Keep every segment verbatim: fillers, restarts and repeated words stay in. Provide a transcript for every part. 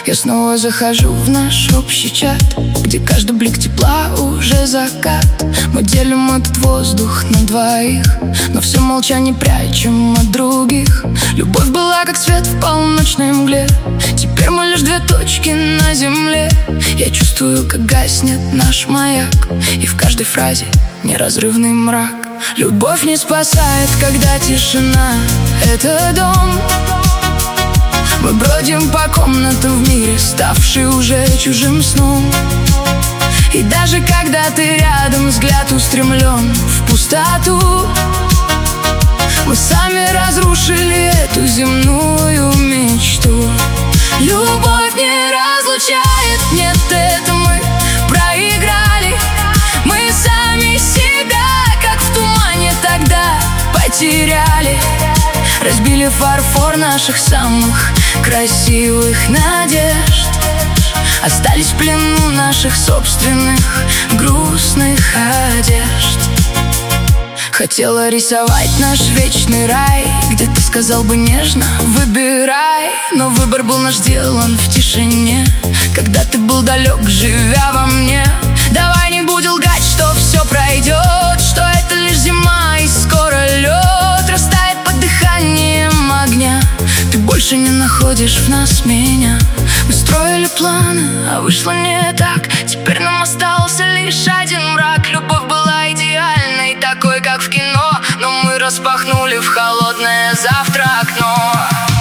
Я снова захожу в наш общий чат, где каждый блик тепла уже закат. Мы делим этот воздух на двоих, но все молчание прячем от других. Любовь была как свет в полночной мгле, теперь мы лишь две точки на земле. Я чувствую, как гаснет наш маяк, и в каждой фразе неразрывный мрак. Любовь не спасает, когда тишина — это дом. Мы бродим по комнатам в мире, ставший уже чужим сном. И даже когда ты рядом, взгляд устремлен в пустоту. Мы сами разрушили эту земную мечту. Любовь не разлучает, нет, это мы проиграли. Мы сами себя, как в тумане тогда, потеряли. Разбили фарфор наших самых красивых надежд, остались в плену наших собственных грустных одежд. Хотела рисовать наш вечный рай, где ты сказал бы нежно «выбирай». Но выбор был наш сделан в тишине, когда ты был далек, живя во мне. Давай не будем лгать, что все пройдет, что это лишь зима и скоро лед растает под дыханием огня. Ты больше не находишь в нас меня. Мы строили планы, а вышло не так. Теперь нам остался лишь один мрак. Любовь была идеальной, такой, как в кино, но мы распахнули в холодное завтра окно.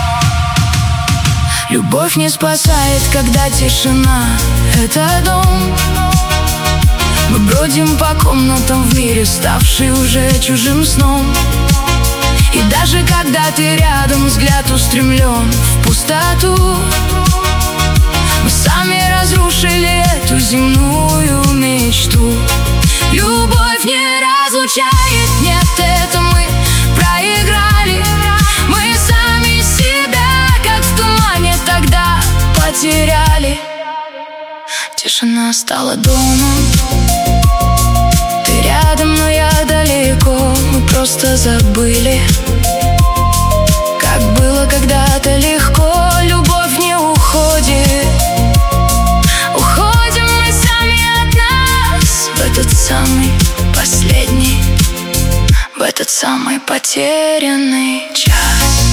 Любовь не спасает, когда тишина — это дом. Мы бродим по комнатам в мире, ставший уже чужим сном. И даже когда ты рядом, взгляд устремлен в пустоту. Мы сами разрушили эту земную мечту. Любовь не разлучает, нет, это мы проиграли. Мы сами себя, как в тумане тогда, потеряли. Тишина стала домом. Ты рядом, но я далеко. Мы просто забыли, как было когда-то легко. Любовь не уходит. Уходим мы сами от нас в этот самый последний, в этот самый потерянный час.